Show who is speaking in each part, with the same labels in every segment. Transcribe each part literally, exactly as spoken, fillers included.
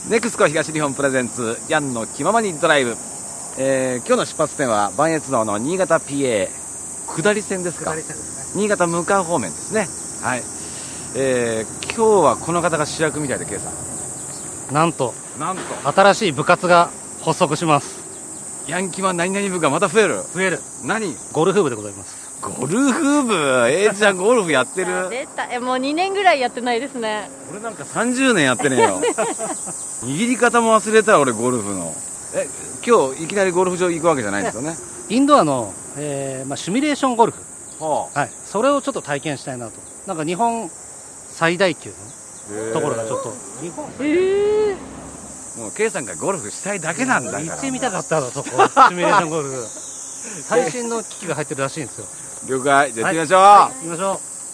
Speaker 1: ネクスコ東日本プレゼンツヤンの気ままにドライブ、えー、今日の出発点は磐越道の新潟 ピーエー 下り線ですか。
Speaker 2: 下り線ですね。
Speaker 1: 新潟向かう方面ですね。はい、えー、今日はこの方が主役みたいで、Kさ
Speaker 3: んなんと
Speaker 1: なんと
Speaker 3: 新しい部活が発足します。
Speaker 1: ヤンキマ何々部がまた増える
Speaker 3: 増える
Speaker 1: 何
Speaker 3: ゴルフ部でございます。
Speaker 1: ゴルフ部、えー、じゃあゴルフやってる
Speaker 4: 出た。えもうにねんぐらいやってないですね。
Speaker 1: 俺なんかさんじゅうねんやってねえよ握り方も忘れた俺ゴルフの。え今日いきなりゴルフ場行くわけじゃないんですよね。
Speaker 3: インドアの、えーまあ、シミュレーションゴルフ、
Speaker 1: はあ、
Speaker 3: はい、それをちょっと体験したいなと。なんか日本最大級のところがちょっと日本
Speaker 4: えー、
Speaker 1: もう K さんがゴルフしたいだけなんだから
Speaker 3: 行ってみたかったのそこシミュレーションゴルフ最新の機器が入ってるらしいんですよ。
Speaker 1: 了解、じゃあ行ってみましょう。
Speaker 3: はい、行きましょ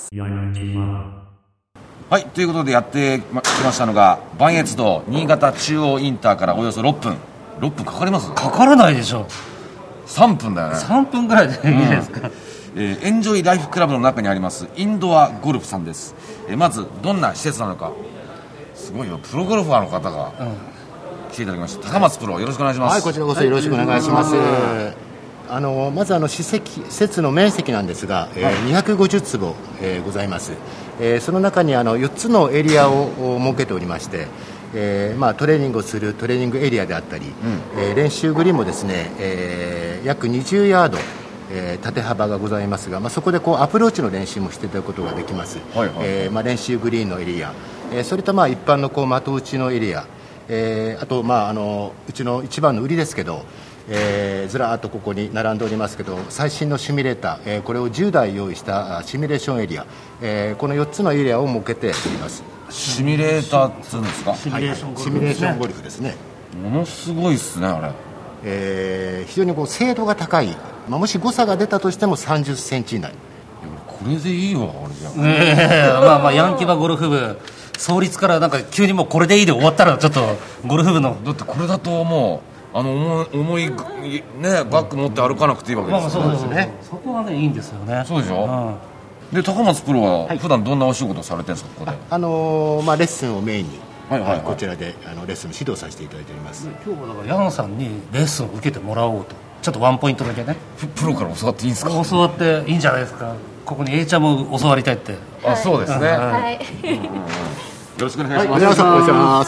Speaker 1: う。はい、ということでやってきましたのが磐越道新潟中央インターからおよそろっぷん。ろっぷんかかります？
Speaker 3: かからないでしょ。
Speaker 1: さんぷんだよね。
Speaker 3: さんぷんぐらいでいいですか、
Speaker 1: うん、えー、エンジョイライフクラブの中にありますインドアゴルフさんです。えー、まずどんな施設なのか、すごいよ、プロゴルファーの方が来ていただきました。高松プロ、よろしくお願いします。
Speaker 2: はい、こちらこそよろしくお願いします。はい、あのまずあの施設、施設の面積なんですが、えー、にひゃくごじゅうつぼ、えー、ございます。えー、その中にあのよっつのエリアを設けておりまして、えーまあ、トレーニングをするトレーニングエリアであったり、うん、えー、練習グリーンもですね、えー、約にじゅうヤード、えー、縦幅がございますが、まあ、そこでこうアプローチの練習もしていただくことができます。はいはい、えーまあ、練習グリーンのエリア、えー、それとまあ一般のこう的打ちのエリア、えー、あと、まあ、あのうちの一番の売りですけど、えー、ずらーっとここに並んでおりますけど、最新のシミュレーター、えー、これをじゅうだい用意したシミュレーションエリア、えー、このよっつのエリアを設けております。
Speaker 1: シミュレーターっていうんですか？
Speaker 3: シミュレーションゴルフ、
Speaker 2: シミュレーションゴルフですね。
Speaker 1: ものすごいですね、あれ。
Speaker 2: えー、非常にこう精度が高い、まあ、もし誤差が出たとしてもさんじゅっセンチ以内。
Speaker 1: これでいいわ、俺じゃ。
Speaker 3: えー、まあまあヤンキバゴルフ部創立からなんか急にもうこれでいいで終わったらちょっとゴルフ部の
Speaker 1: だってこれだともうあの重い、重いねバッグ持って歩かなくていいわけですよ。
Speaker 3: まあまあそうですね。そこはねいいんですよね。
Speaker 1: そうでしょ。うんで高松プロは普段どんなお仕事をされてるんですか？ここで
Speaker 2: あ、あのーまあ、レッスンをメインに、
Speaker 1: はいはいはい、
Speaker 2: こちらであのレッスンの指導させていただいております。
Speaker 3: 今日はだからヤンさんにレッスンを受けてもらおうと、ちょっとワンポイントだけね。
Speaker 1: プロから教わっていいんですか？
Speaker 3: 教わっていいんじゃないですか。ここに A ちゃんも教わりたいって。
Speaker 1: あ、そうですね、
Speaker 4: はい、
Speaker 1: うんうんうん、よろしくお願いします。
Speaker 2: はい、お願いします。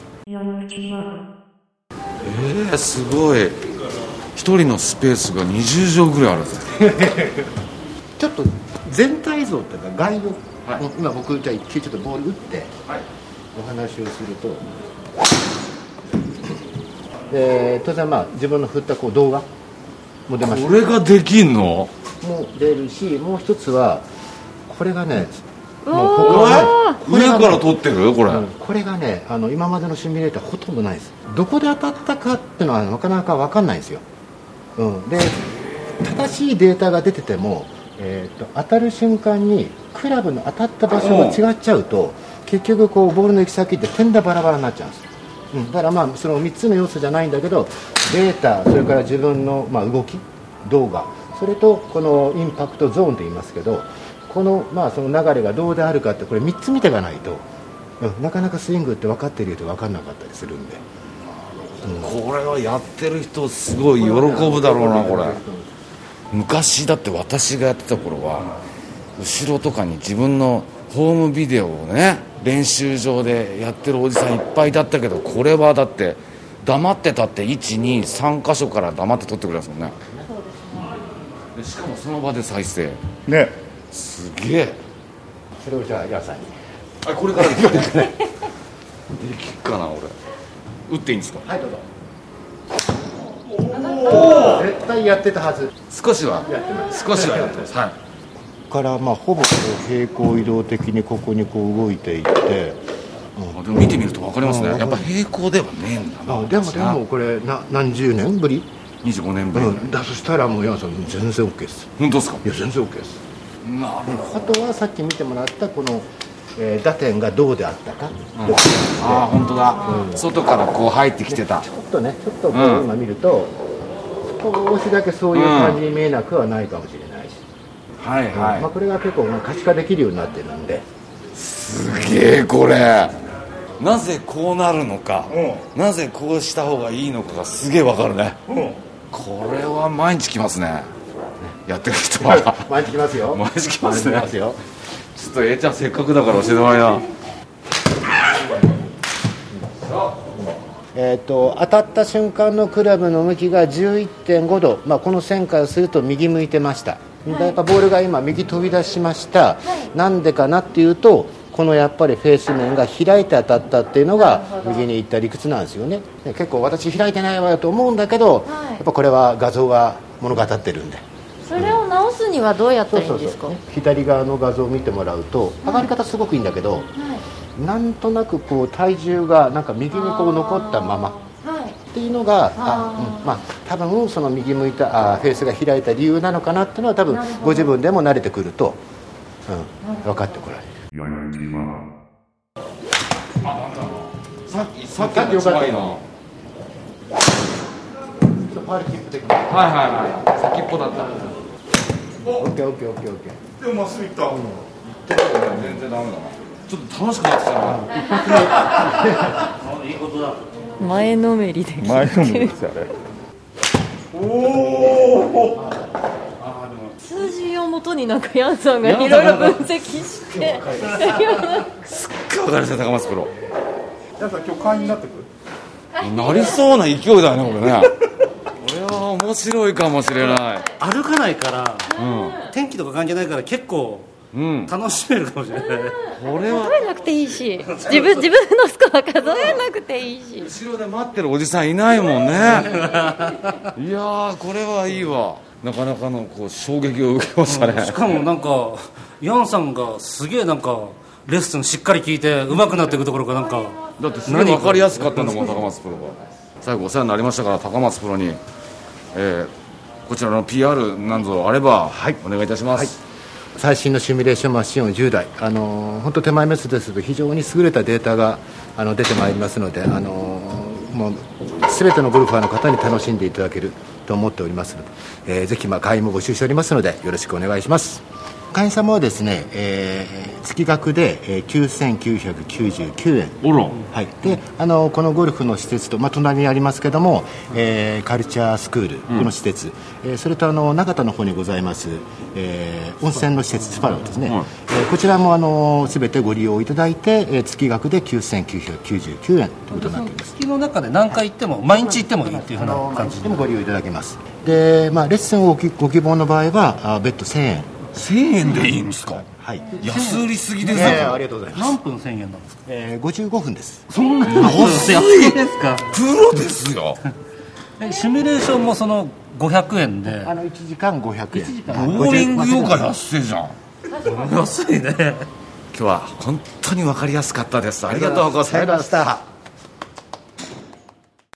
Speaker 1: えー、すごい。一人のスペースがにじゅうじょうぐらいあるんですね
Speaker 2: ちょっと全体像というか概要、
Speaker 1: はい、
Speaker 2: 今僕じゃあ一球ちょっとボール打って、はい、お話をすると、で当然まあ自分の振ったこう動画も出ます。
Speaker 1: これができんの？
Speaker 2: もう出るし、もう一つはこれがね、
Speaker 4: もう
Speaker 2: こは
Speaker 1: ね上から撮ってるこれ、うん、
Speaker 2: これがね、あの今までのシミュレーターほとんどないです。どこで当たったかっていうのはなかなか分かんないんですよ、うん、で正しいデータが出てても、えー、と当たる瞬間にクラブの当たった場所が違っちゃうと、結局こうボールの行き先って点でバラバラになっちゃうんですよ、うん、だからまあそのみっつの要素じゃないんだけど、データ、それから自分のまあ動き、動画、それとこのインパクトゾーンと言いますけど、このまあその流れがどうであるかって、これみっつ見ていかないと、うん、なかなかスイングって分かってるよと分かんなかったりするんで、
Speaker 1: うん、これはやってる人すごい喜ぶだろうな。これ昔だって私がやってた頃は後ろとかに自分のホームビデオをね練習場でやってるおじさんいっぱいだったけど、これはだって黙ってたって いちにさん 箇所から黙って撮ってくれますもんね。でしかもその場で再生ね、すげえ。
Speaker 2: それをじゃあヤンさんに、
Speaker 1: あ、これからできるできるかな。俺打っていいんですか？
Speaker 2: はい、どうぞ。おお、絶対やってたはず。
Speaker 1: 少しはやってます少しはやってます。はい。
Speaker 2: ここからまあほぼこう平行移動的にここにこう動いていって、
Speaker 1: うん、でも見てみると分かりますね。やっぱ平行ではねえんだな。
Speaker 2: あ、でもでもこれな何十年ぶり？
Speaker 1: にじゅうごねんぶり、うん、
Speaker 2: だとしたらもうヤンさん全然 OK です。
Speaker 1: 本当ですか？
Speaker 2: いや全然 OK です。
Speaker 1: なるほ
Speaker 2: ど。あとはさっき見てもらったこの、えー、打点がどうであったか、うん、
Speaker 1: ああ本当だ、うん、外からこう入ってきてた。
Speaker 2: ちょっとね、ちょっとこう今見ると、うん、少しだけそういう感じに見えなくはないかもしれないし、
Speaker 1: うん、はいはい、
Speaker 2: うん、まあ、これが結構可視化できるようになってるんで。
Speaker 1: すげえこれなぜこうなるのか、なぜこうした方がいいのかがすげえわかるね。これは毎日来ますね、やってる人は。
Speaker 2: 毎日来ますよ。
Speaker 1: 毎日来ますね。
Speaker 2: 毎日来ますよ。
Speaker 1: ちょっと A ちゃんせっかくだから教えてもらいな。
Speaker 2: えー、と当たった瞬間のクラブの向きが じゅういってんごど、まあ、この線からすると右向いてました、はい、やっぱボールが今右飛び出しました、はい、なんでかなっていうとこのやっぱりフェース面が開いて当たったっていうのが右に行った理屈なんですよね。結構私開いてないわよと思うんだけど、はい、やっぱこれは画像が物語ってるんで、
Speaker 4: それを直すにはどうやったらいいんですか？
Speaker 2: そうそうそう、左側の画像を見てもらうと上がり方すごくいいんだけど、はい、なんとなくこう体重がなんか右にこう残ったままっていうのが、あ、うん、まあ多分その右向いたあフェースが開いた理由なのかなっていうのは多分ご自分でも慣れてくると、うん、分かってこられる。さっきさっきの近いのファウルキップ的に、はい
Speaker 1: はいはい、先っぽだった。
Speaker 2: オッケーオッケーオッケーオッケー。
Speaker 5: でもまっすぐいった。うん、
Speaker 1: 全然ダメだな。ちょっと楽しくなってきたな。
Speaker 3: いいことだ。
Speaker 4: 前のめりで
Speaker 5: 前のめりですよね。おお。
Speaker 4: 数字をもとになんかヤンさんがいろいろ分析して。
Speaker 1: すっごいわかりました高松プロ。
Speaker 5: ヤンさん今日会員になってくる？
Speaker 1: なりそうな勢いだよねこれね。これは面白いかもしれない。
Speaker 3: 歩かないから、
Speaker 1: うん、
Speaker 3: 天気とか関係ないから結構楽しめるかもしれない、うん、
Speaker 4: これは数えなくていいし自分自分のスコア数えなくていいし
Speaker 1: 後ろで待ってるおじさんいないもんね。いやーこれはいいわ。なかなかのこう衝撃を受けましたね、うん、
Speaker 3: しかもなんかヤンさんがすげえなんかレッスンしっかり聞いて上手くなっていくところがなんか
Speaker 1: だってすげえ分かりやすかったんだもん高松プロが。最後お世話になりましたから高松プロに、えー、こちらの ピーアール なんぞあれば、はい、お願いいたします、はい。
Speaker 2: 最新のシミュレーションマシンをじゅうだい、あのー、本当手前メスですと非常に優れたデータがあの出てまいりますので、あのー、もう全てのゴルファーの方に楽しんでいただけると思っておりますので、えー、ぜひまあ会員も募集しておりますのでよろしくお願いします。会員様はですね、えー、月額で、えー、きゅうせんきゅうひゃくきゅうじゅうきゅうえん、
Speaker 1: おら、
Speaker 2: はい、であのこのゴルフの施設と、まあ、隣にありますけども、えー、カルチャースクール、この施設、えー、それとあの長田の方にございます、えー、温泉の施設スパローですね、はい、えー、こちらもあの全てご利用いただいて、えー、月額できゅうせんきゅうひゃくきゅうじゅうきゅうえんということになっています。
Speaker 3: 月の中で何回行っても毎日行ってもいいっていうふうな感じ
Speaker 2: でもご利用いただけます。で、まあ、レッスンをご希望の場合はあ別途せんえん
Speaker 1: せんえんでいいんですか？はい、安売りすぎですよ、
Speaker 2: えー、ありがとうございます。
Speaker 3: 何分せんえんなんですか？
Speaker 2: えー、ごじゅうごふんです。
Speaker 3: そんな安いですか？
Speaker 1: プロですよ。
Speaker 3: えシミュレーションもそのごひゃくえんで
Speaker 2: あのいちじかんごひゃくえん。
Speaker 1: ボーリング用が安いじゃん。
Speaker 3: 安いね。
Speaker 1: 今日は本当に分かりやすかったです。ありがとうございました。